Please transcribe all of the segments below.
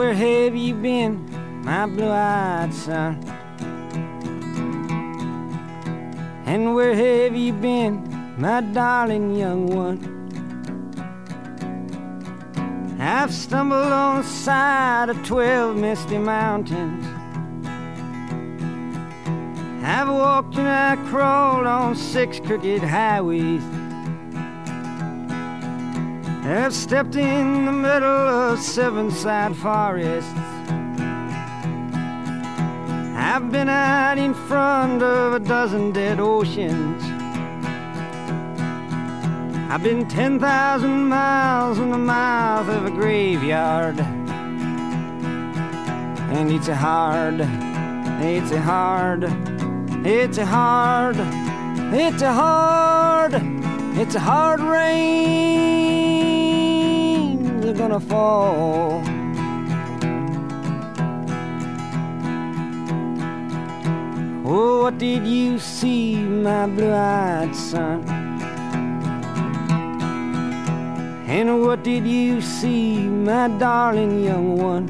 where have you been, my blue-eyed son? And where have you been, my darling young one? I've stumbled on the side of 12 misty mountains. I've walked and I crawled on 6 crooked highways. I've stepped in the middle of 7 sad forests. I've been out in front of a dozen dead oceans. I've been 10,000 miles in the mouth of a graveyard. And it's a hard, it's a hard, it's a hard, it's a hard, it's a hard rain they're gonna fall. Oh, what did you see, my blue-eyed son? And what did you see, my darling young one?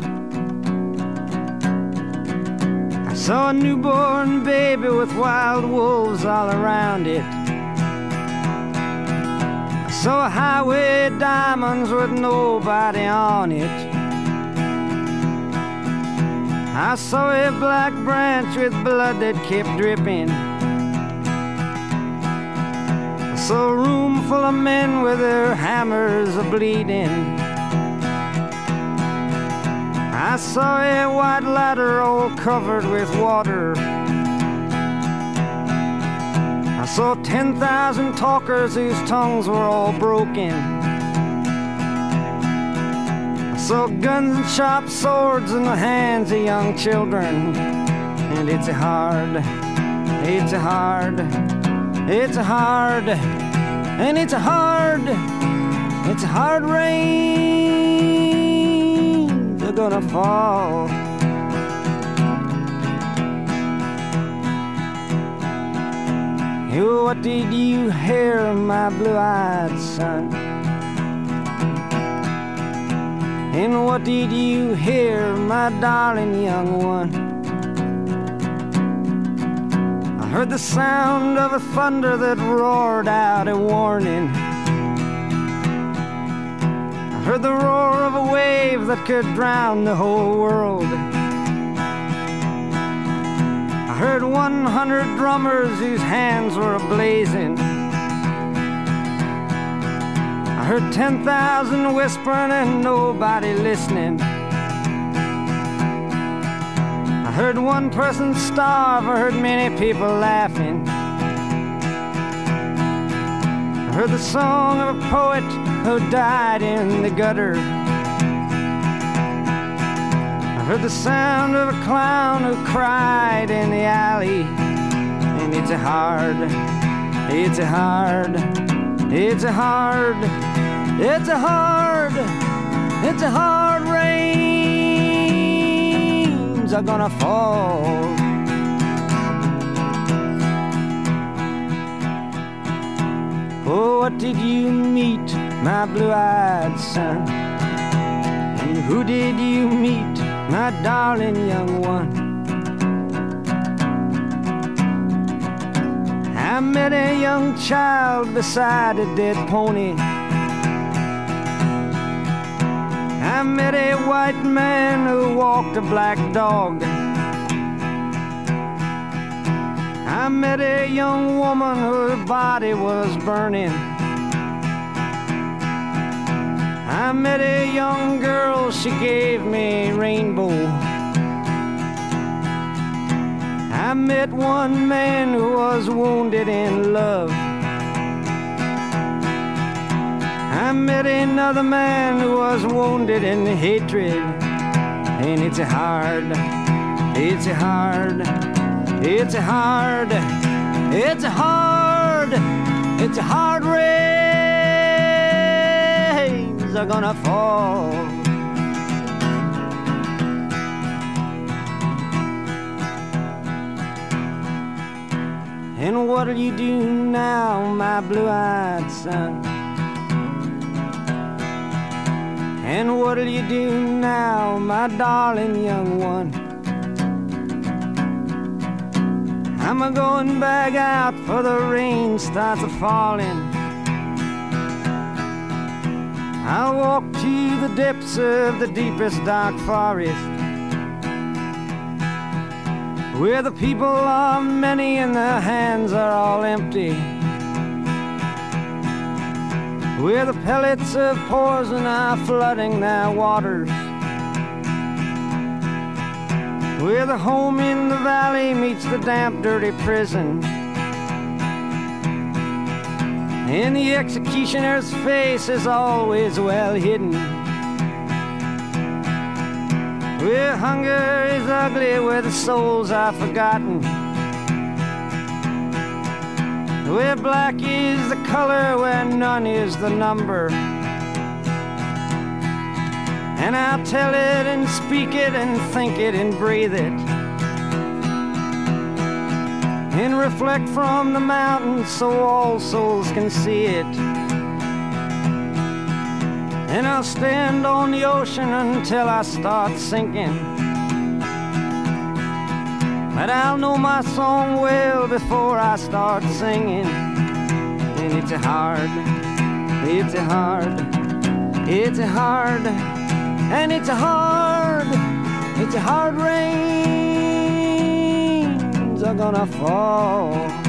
I saw a newborn baby with wild wolves all around it. I saw a highway of diamonds with nobody on it. I saw a black branch with blood that kept dripping. I saw a room full of men with their hammers a-bleeding. I saw a white ladder all covered with water. I saw 10,000 talkers whose tongues were all broken. I saw guns and sharp swords in the hands of young children. And it's a hard, it's a hard, it's a hard, and it's a hard, it's a hard rain they're gonna fall. Oh, what did you hear, my blue-eyed son? And what did you hear, my darling young one? I heard the sound of a thunder that roared out a warning. I heard the roar of a wave that could drown the whole world. I heard 100 drummers whose hands were ablazing. I heard 10,000 whispering and nobody listening. I heard one person starve, I heard many people laughing. I heard the song of a poet who died in the gutter. I heard the sound of a clown who cried in the alley. And it's a hard, it's a hard, it's a hard, it's a hard, it's a hard rains are gonna fall. Oh, what did you meet, my blue-eyed son? And who did you meet, my darling young one? I met a young child beside a dead pony. I met a white man who walked a black dog. I met a young woman whose body was burning. I met a young girl, she gave me a rainbow. I met one man who was wounded in love. I met another man who was wounded in hatred. And it's a hard, it's a hard, it's a hard, it's a hard, it's a hard rains are gonna fall. And what'll you do now, my blue-eyed son? And what'll you do now, my darling young one? I'm a-going back out for the rain starts a-falling. I'll walk to the depths of the deepest dark forest, where the people are many and their hands are all empty, where the pellets of poison are flooding their waters, where the home in the valley meets the damp, dirty prison, and the executioner's face is always well hidden, where hunger is ugly, where the souls are forgotten, where black is the color, where none is the number. And I'll tell it and speak it and think it and breathe it, and reflect from the mountains so all souls can see it. And I'll stand on the ocean until I start sinking, but I'll know my song well before I start singing. And it's a hard, it's a hard, it's a hard, and it's a hard rains are gonna fall.